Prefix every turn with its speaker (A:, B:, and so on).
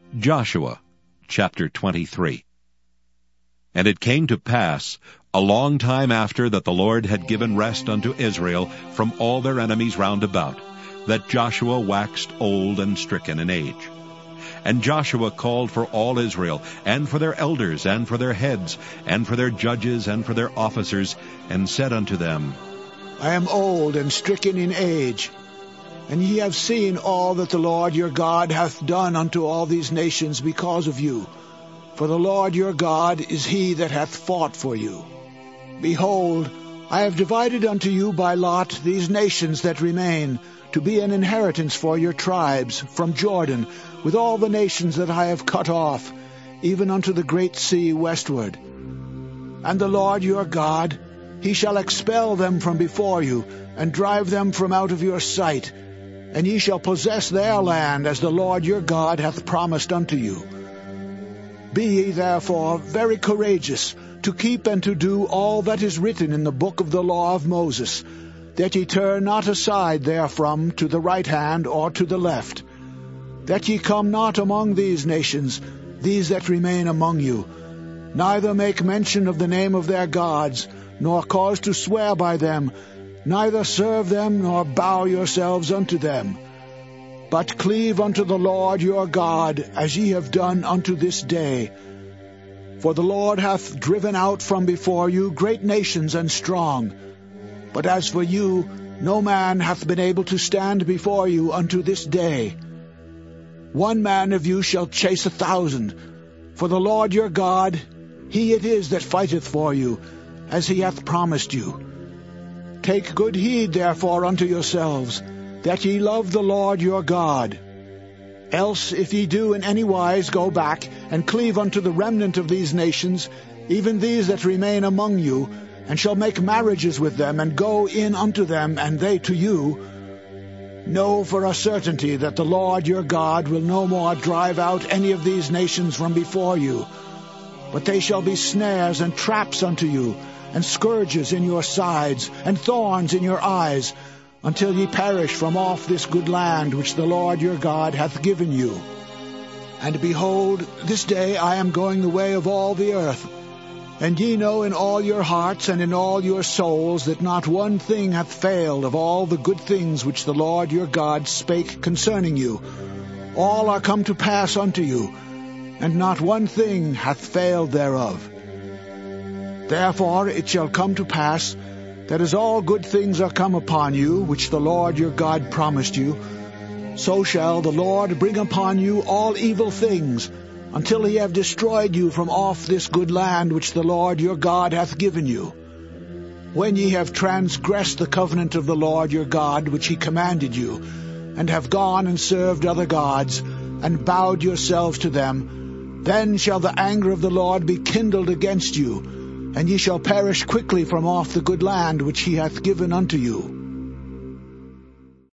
A: Joshua chapter 23. And it came to pass, a long time after that the Lord had given rest unto Israel from all their enemies round about, that Joshua waxed old and stricken in age. And Joshua called for all Israel, and for their elders, and for their heads, and for their judges, and for their officers, and said unto them,
B: I am old and stricken in age, and ye have seen all that the Lord your God hath done unto all these nations because of you. For the Lord your God is he that hath fought for you. Behold, I have divided unto you by lot these nations that remain, to be an inheritance for your tribes, from Jordan, with all the nations that I have cut off, even unto the great sea westward. And the Lord your God, he shall expel them from before you, and drive them from out of your sight, and ye shall possess their land, as the Lord your God hath promised unto you. Be ye therefore very courageous, to keep and to do all that is written in the book of the law of Moses, that ye turn not aside therefrom to the right hand or to the left, that ye come not among these nations, these that remain among you, neither make mention of the name of their gods, nor cause to swear by them, neither serve them, nor bow yourselves unto them. But cleave unto the Lord your God, as ye have done unto this day. For the Lord hath driven out from before you great nations and strong. But as for you, no man hath been able to stand before you unto this day. 1 man of you shall chase 1,000. For the Lord your God, he it is that fighteth for you, as he hath promised you. Take good heed therefore unto yourselves, that ye love the Lord your God. Else, if ye do in any wise go back, and cleave unto the remnant of these nations, even these that remain among you, and shall make marriages with them, and go in unto them, and they to you, know for a certainty that the Lord your God will no more drive out any of these nations from before you, but they shall be snares and traps unto you, and scourges in your sides, and thorns in your eyes, until ye perish from off this good land which the Lord your God hath given you. And behold, this day I am going the way of all the earth, and ye know in all your hearts and in all your souls that not one thing hath failed of all the good things which the Lord your God spake concerning you. All are come to pass unto you, and not one thing hath failed thereof. Therefore it shall come to pass, that as all good things are come upon you, which the Lord your God promised you, so shall the Lord bring upon you all evil things, until he have destroyed you from off this good land which the Lord your God hath given you. When ye have transgressed the covenant of the Lord your God which he commanded you, and have gone and served other gods, and bowed yourselves to them, then shall the anger of the Lord be kindled against you, and ye shall perish quickly from off the good land which he hath given unto you.